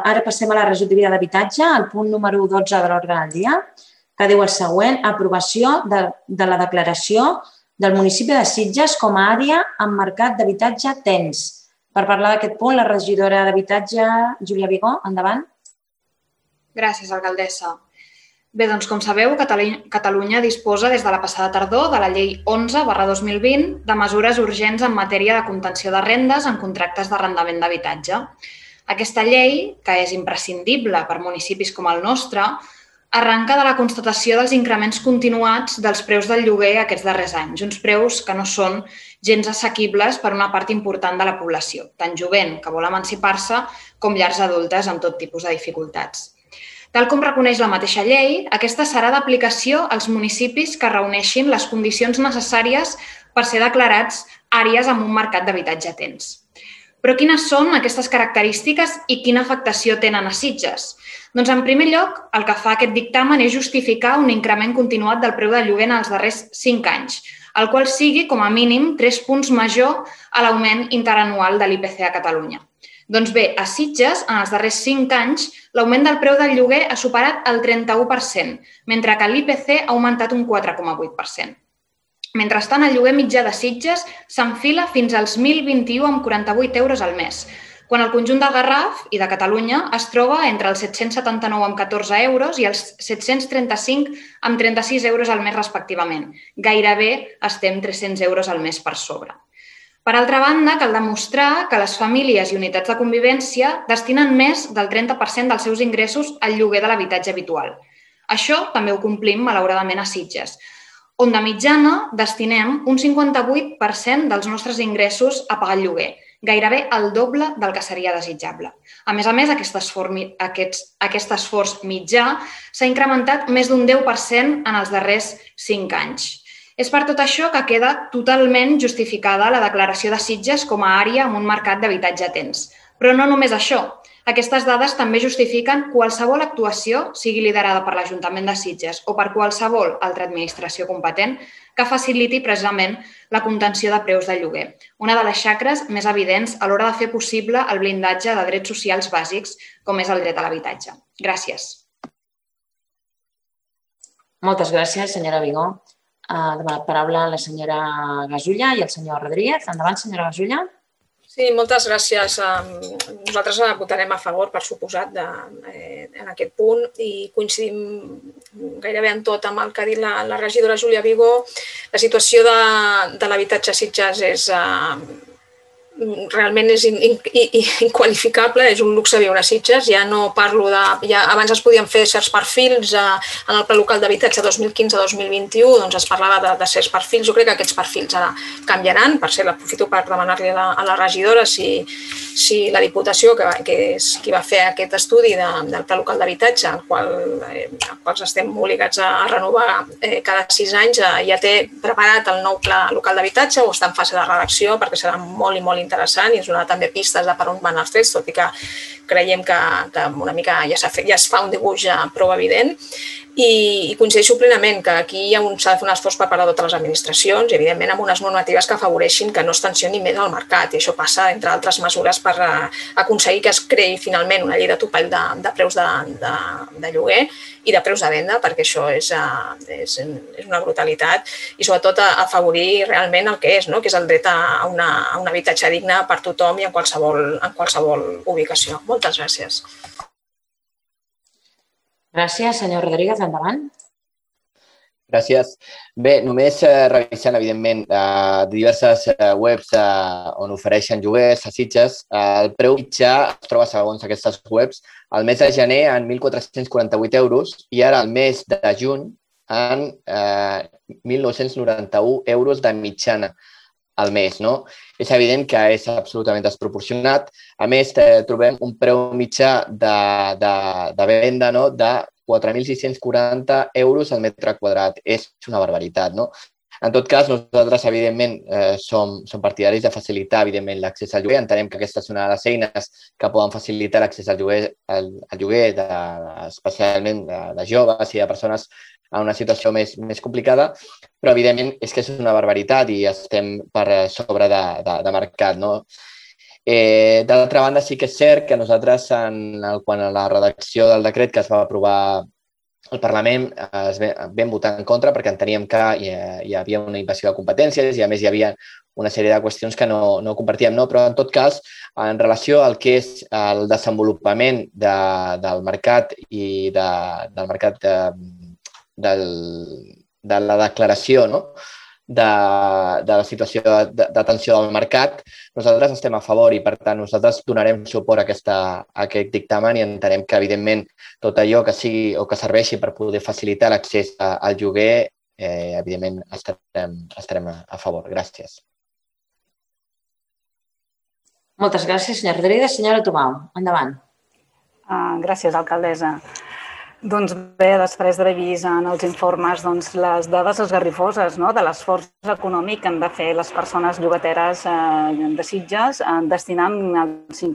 Ara passem a la regidoria d'habitatge, el punt número 12 de l'ordre del dia, que diu el següent: aprovació de la declaració del municipi de Sitges com a àrea amb mercat d'habitatge tens. Per parlar d'aquest punt, la regidora d'habitatge, Júlia Vigó, endavant. Gràcies, alcaldessa. Bé, doncs, com sabeu, Catalunya disposa des de la passada tardor de la Llei 11/2020 de mesures urgents en matèria de contenció de rendes en contractes d'arrendament d'habitatge. Aquesta llei, que és imprescindible per municipis com el nostre, arranca de la constatació dels increments continuats dels preus del lloguer aquests darrers anys, uns preus que no són gens assequibles per una part important de la població, tant jovent que vol emancipar-se com llars adultes amb tot tipus de dificultats. Tal com reconeix la mateixa llei, aquesta serà d'aplicació als municipis que reuneixin les condicions necessàries per ser declarats àrees amb un mercat d'habitatge tens. Però quines són aquestes característiques i quina afectació tenen a Sitges? Doncs, en primer lloc, el que fa aquest dictamen és justificar un increment continuat del preu del lloguer en els darrers 5 anys, el qual sigui, com a mínim, 3 punts major a l'augment interanual de l'IPC a Catalunya. Doncs bé, a Sitges, en els darrers 5 anys, l'augment del preu del lloguer ha superat el 31%, mentre que l'IPC ha augmentat un 4,8%. Mentrestant, el lloguer mitjà de Sitges s'enfila fins als 1.021,48 euros al mes, quan el conjunt del Garraf i de Catalunya es troba entre els 779,14 euros i els 735,36 euros al mes respectivament. Gairebé estem 300 euros al mes per sobre. Per altra banda, cal demostrar que les famílies i unitats de convivència destinen més del 30% dels seus ingressos al lloguer de l'habitatge habitual. Això també ho complim, malauradament, a Sitges, on de mitjana destinem un 58% dels nostres ingressos a pagar el lloguer, gairebé el doble del que seria desitjable. A més, aquest esforç mitjà s'ha incrementat més d'un 10% en els darrers 5 anys. És per tot això que queda totalment justificada la declaració de Sitges com a àrea amb un mercat d'habitatge tens. Però no només això. Aquestes dades també justifiquen qualsevol actuació, sigui liderada per l'Ajuntament de Sitges o per qualsevol altra administració competent, que faciliti precisament la contenció de preus de lloguer, una de les xacres més evidents a l'hora de fer possible el blindatge de drets socials bàsics, com és el dret a l'habitatge. Gràcies. Moltes gràcies, senyora Vigó. Ha demanat paraula la senyora Gasulla i el senyor Rodríguez. Endavant, senyora Gasulla. Sí, moltes gràcies. Nosaltres votarem a favor, per suposat, en aquest punt i coincidim gairebé en tot amb el que ha dit la regidora Júlia Vigó. La situació de l'habitatge a Sitges realment és inqualificable, és un luxe viure a Sitges. Ja no parlo de... Abans es podien fer certs perfils en el Pla Local d'Habitatge 2015-2021, doncs es parlava de certs perfils. Jo crec que aquests perfils ara canviaran. Per cert, aprofito per demanar-li a la regidora si la Diputació, que és qui va fer aquest estudi del Pla Local d'Habitatge, el qual estem obligats a renovar cada 6 anys, ja té preparat el nou Pla Local d'Habitatge o està en fase de redacció, perquè serà molt i molt interessant i ens donarà també pistes de per on van els trets, tot i que creiem que una mica ja es fa un dibuix prou evident. I coincideixo plenament que aquí s'ha de fer un esforç per part de totes les administracions i, evidentment, amb unes normatives que afavoreixin que no es tensioni més el mercat. I això passa, entre altres mesures, per aconseguir que es creï finalment una llei de topall de preus de lloguer i de preus de venda, perquè això és una brutalitat, i sobretot afavorir realment el que és el dret a un habitatge digne per tothom i en qualsevol ubicació. Moltes gràcies. Gràcies, senyor Rodríguez. Endavant. Gràcies. Bé, només revisant, evidentment, diverses webs on ofereixen lloguers a Sitges, el preu mitjà es troba, segons aquestes webs, al mes de gener en 1.448 euros i ara al mes de juny en 1.991 euros de mitjana al mes, no? És evident que és absolutament desproporcionat. A més, trobem un preu mitjà de venda de 4.640 euros al metre quadrat. És una barbaritat, no? En tot cas, nosaltres, evidentment, som partidaris de facilitar, evidentment, l'accés al lloguer. Entenem que aquesta és una de les eines que poden facilitar l'accés al lloguer, especialment de joves i de persones en una situació més complicada, però, evidentment, és que és una barbaritat i estem per sobre de mercat, no? D'altra banda, sí que és cert que nosaltres, quan a la redacció del decret que es va aprovar al Parlament, vam votar en contra perquè enteníem que hi havia una invasió de competències i, a més, hi havia una sèrie de qüestions que no compartíem, no? Però, en tot cas, en relació al que és el desenvolupament del mercat i del mercat de la declaració, no? De la situació d'atenció del mercat, nosaltres estem a favor i, per tant, nosaltres donarem suport a aquest dictamen i entenem que, evidentment, tot allò que sigui o que serveixi per poder facilitar l'accés al lloguer, evidentment, estarem a favor. Gràcies. Moltes gràcies, senyor Rodríguez. Senyora Tubau, endavant. Gràcies, alcaldessa. Doncs bé, després d'haver vist en els informes les dades esgarrifoses de l'esforç econòmic que han de fer les persones llogateres de Sitges, destinant el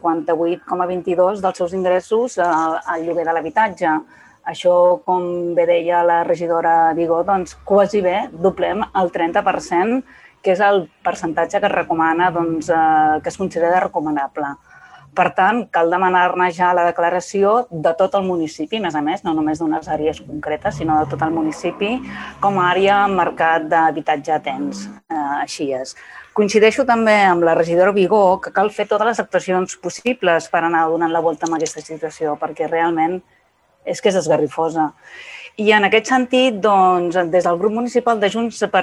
58,22% dels seus ingressos al lloguer de l'habitatge. Això, com bé deia la regidora Vigó, doncs quasi bé doblem el 30%, que és el percentatge que es recomana, que es considera recomanable. Per tant, cal demanar-ne ja la declaració de tot el municipi, a més, no només d'unes àrees concretes, sinó de tot el municipi, com a àrea en mercat d'habitatge tens. Així és. Coincideixo també amb la regidora Vigó que cal fer totes les actuacions possibles per anar donant la volta a aquesta situació, perquè realment és que és esgarrifosa. I en aquest sentit, des del grup municipal de Junts per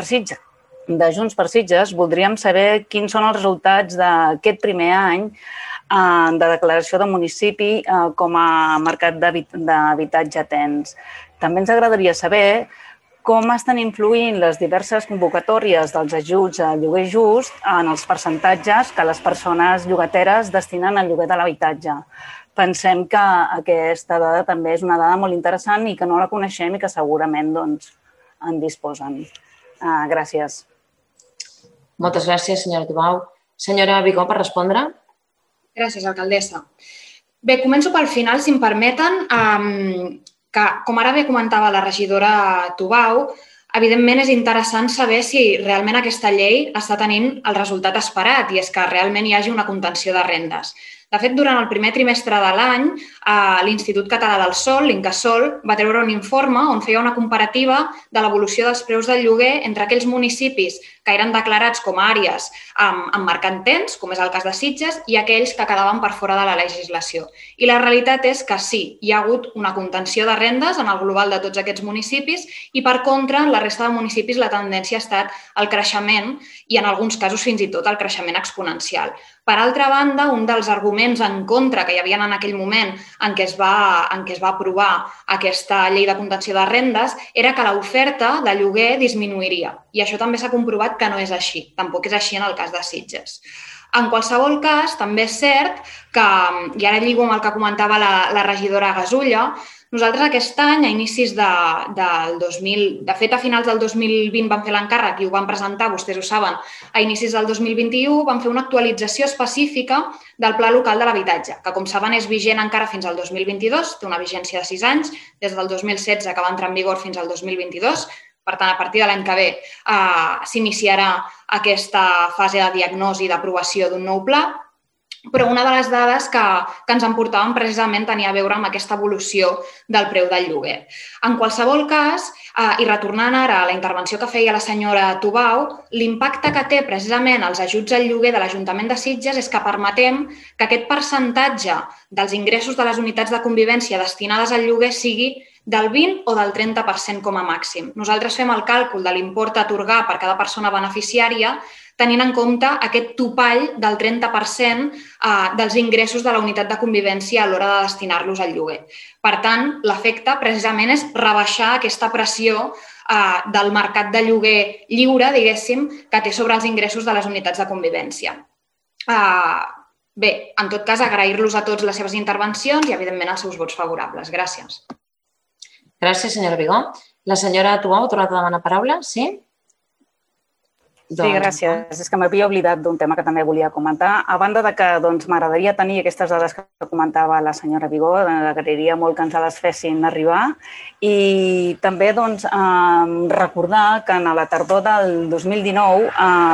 Sitges, voldríem saber quins són els resultats d'aquest primer any de declaració de municipi com a mercat d'habitatge tens. També ens agradaria saber com estan influint les diverses convocatòries dels ajuts a lloguer just en els percentatges que les persones llogateres destinen al lloguer de l'habitatge. Pensem que aquesta dada també és una dada molt interessant i que no la coneixem i que segurament en disposen. Gràcies. Moltes gràcies, senyora Tubau. Senyora Vigó, per respondre. Gràcies, alcaldessa. Bé, començo pel final, si em permeten, que, com ara bé comentava la regidora Tubau, evidentment és interessant saber si realment aquesta llei està tenint el resultat esperat i és que realment hi hagi una contenció de rendes. De fet, durant el primer trimestre de l'any, l'Institut Català del Sòl, l'Incasòl, va treure un informe on feia una comparativa de l'evolució dels preus del lloguer entre aquells municipis que eren declarats com a àrees amb mercat tens, com és el cas de Sitges, i aquells que quedaven per fora de la legislació. I la realitat és que sí, hi ha hagut una contenció de rendes en el global de tots aquests municipis i, per contra, en la resta de municipis la tendència ha estat el creixement i, en alguns casos, fins i tot el creixement exponencial. Per altra banda, un dels arguments en contra que hi havia en aquell moment en què es va aprovar aquesta llei de contenció de rendes era que l'oferta de lloguer disminuiria. I això també s'ha comprovat que no és així. Tampoc és així en el cas de Sitges. En qualsevol cas, també és cert que, i ara lligo amb el que comentava la regidora Gasulla, nosaltres aquest any, a inicis de fet, a finals del 2020 vam fer l'encàrrec i ho vam presentar, vostès ho saben, a inicis del 2021 vam fer una actualització específica del Pla Local de l'Habitatge, que, com saben, és vigent encara fins al 2022, té una vigència de 6 anys, des del 2016 que va entrar en vigor fins al 2022. Per tant, a partir de l'any que ve s'iniciarà aquesta fase de diagnosi i d'aprovació d'un nou pla, però una de les dades que ens emportaven precisament tenia a veure amb aquesta evolució del preu del lloguer. En qualsevol cas, i retornant ara a la intervenció que feia la senyora Tubau, l'impacte que té precisament els ajuts al lloguer de l'Ajuntament de Sitges és que permetem que aquest percentatge dels ingressos de les unitats de convivència destinades al lloguer sigui del 20 o del 30% com a màxim. Nosaltres fem el càlcul de l'import a atorgar per cada persona beneficiària tenint en compte aquest topall del 30% dels ingressos de la unitat de convivència a l'hora de destinar-los al lloguer. Per tant, l'efecte precisament és rebaixar aquesta pressió del mercat de lloguer lliure, diguéssim, que té sobre els ingressos de les unitats de convivència. Bé, en tot cas, agrair-los a tots les seves intervencions i, evidentment, els seus vots favorables. Gràcies. Gràcies, senyora Vigó. La senyora Tubau ha tornat a demanar paraula, sí? Sí, gràcies. És que m'havia oblidat d'un tema que també volia comentar. A banda de que m'agradaria tenir aquestes dades que comentava la senyora Vigó, m'agradaria molt que ens les fessin arribar. I també recordar que a la tardor del 2019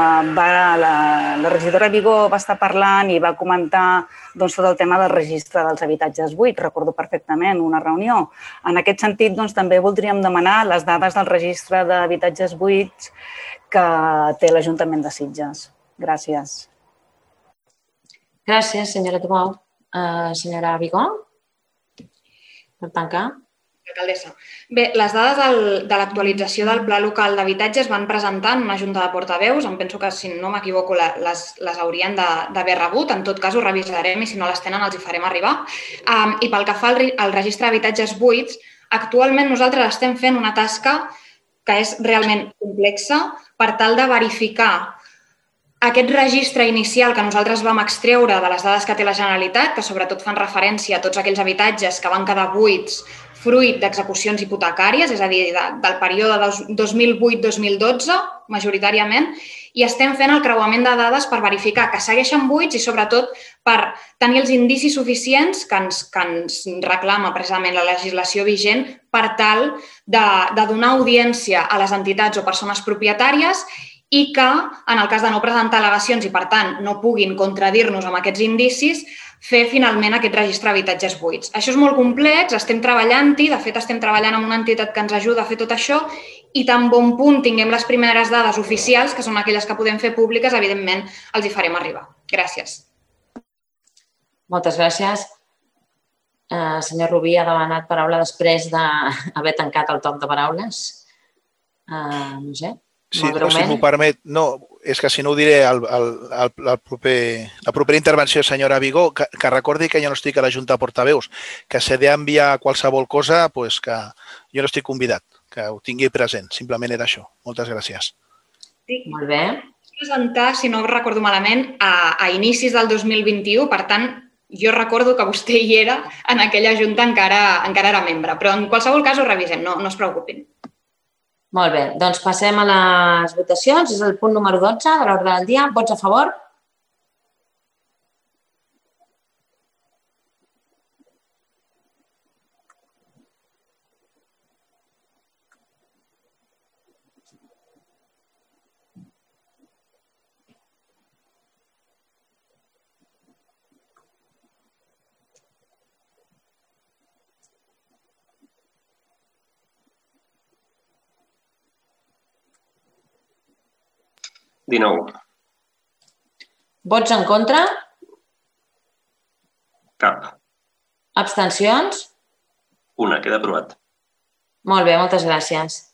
la regidora Vigó va estar parlant i va comentar tot el tema del registre dels habitatges buits. Recordo perfectament una reunió. En aquest sentit, també voldríem demanar les dades del registre d'habitatges buits que té l'Ajuntament de Sitges. Gràcies. Gràcies, senyora Tomau. Senyora Vigó, per tancar. Alcaldessa. Bé, les dades de l'actualització del Pla Local d'Habitatge es van presentar en una junta de portaveus. Em penso que, si no m'equivoco, les haurien d'haver rebut. En tot cas, ho revisarem i si no les tenen els hi farem arribar. I pel que fa al registre d'habitatges buits, actualment nosaltres estem fent una tasca que és realment complexa per tal de verificar aquest registre inicial que nosaltres vam extreure de les dades que té la Generalitat, que sobretot fan referència a tots aquells habitatges que van quedar buits fruit d'execucions hipotecàries, és a dir, del període 2008-2012, majoritàriament, i estem fent el creuament de dades per verificar que segueixen buits i, sobretot, per tenir els indicis suficients que ens reclama precisament la legislació vigent per tal de donar audiència a les entitats o persones propietàries i que, en el cas de no presentar al·legacions i, per tant, no puguin contradir-nos amb aquests indicis, fer finalment aquest registre d'habitatges buits. Això és molt complex, estem treballant-hi, de fet estem treballant amb una entitat que ens ajuda a fer tot això i tan bon punt tinguem les primeres dades oficials, que són aquelles que podem fer públiques, evidentment els hi farem arribar. Gràcies. Moltes gràcies. Senyor Rubí ha demanat paraula després d'haver tancat el torn de paraules. No sé. Sí, si m'ho permet, no, és que si no ho diré a la propera intervenció, senyora Vigó, que recordi que jo no estic a la Junta de Portaveus, que si he d'enviar qualsevol cosa, que jo no estic convidat, que ho tingui present, simplement era això. Moltes gràcies. Sí. Molt bé. Presentar, si no recordo malament, a inicis del 2021, per tant, jo recordo que vostè hi era en aquella Junta, encara era membre, però en qualsevol cas ho revisem, no es preocupin. Molt bé, doncs passem a les votacions. És el punt número 12 de l'ordre del dia. Vots a favor? Vots en contra? Cap. Abstencions? Una, queda aprovat. Molt bé, moltes gràcies.